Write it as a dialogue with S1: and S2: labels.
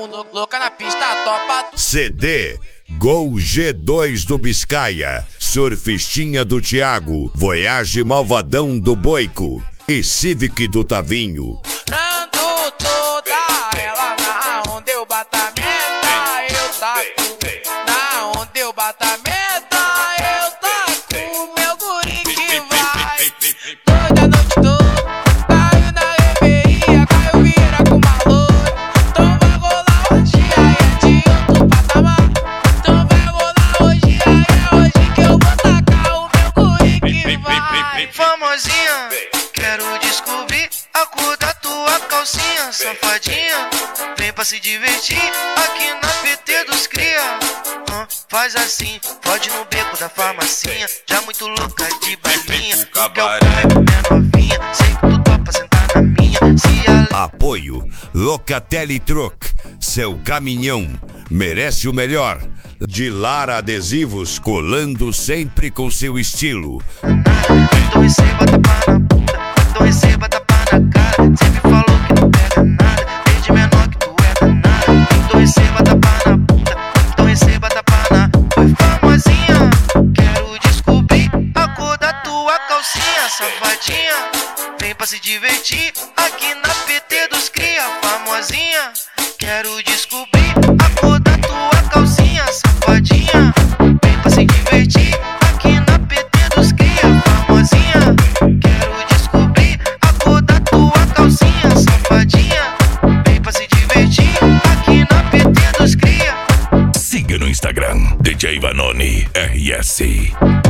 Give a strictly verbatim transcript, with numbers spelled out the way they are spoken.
S1: mundo louca na pista, topa.
S2: C D Gol G dois do Biscaia, Surfistinha do Thiago, Voyage Malvadão do Boico e Civic do Tavinho.
S1: Dando toda ela na onde eu bato a meta, eu taco. Na onde eu bato a meta, eu taco. Meu guri que vai toda noite toda. Caiu na reveria, caiu vira com maluco. Então vai rolar hoje, aí é de outro patamar. Então vai rolar hoje, aí é hoje que eu vou tacar o meu guri que vai.
S3: Famosinha, quero descobrir a cor da tua calcinha, safadinha. Vem pra se divertir aqui na P T dos cria. Hum, faz assim, pode no beco da farmacinha. Já muito louca de balinha, que é o é novinha. Sei que tu topa sentar na minha. Se a...
S2: Apoio Locatelli Truck, seu caminhão merece o melhor. De Lara Adesivos, colando sempre com seu estilo.
S3: Então receba tapa na bunda, então receba tapa na cara. Sempre falou que não pega nada, desde menor que tu é danada. Então receba tapa na bunda, então receba tapa na... Oi, famosinha, quero descobrir a cor da tua calcinha, safadinha. Vem pra se divertir aqui na P T dos cria. Famosinha, quero descobrir a cor da tua calcinha, safadinha. Vem pra se divertir aqui na P T dos cria. Famosinha, quero descobrir a cor da tua calcinha, safadinha. Vem pra se divertir aqui na P T dos cria.
S4: Siga no Instagram D J Vanoni R S.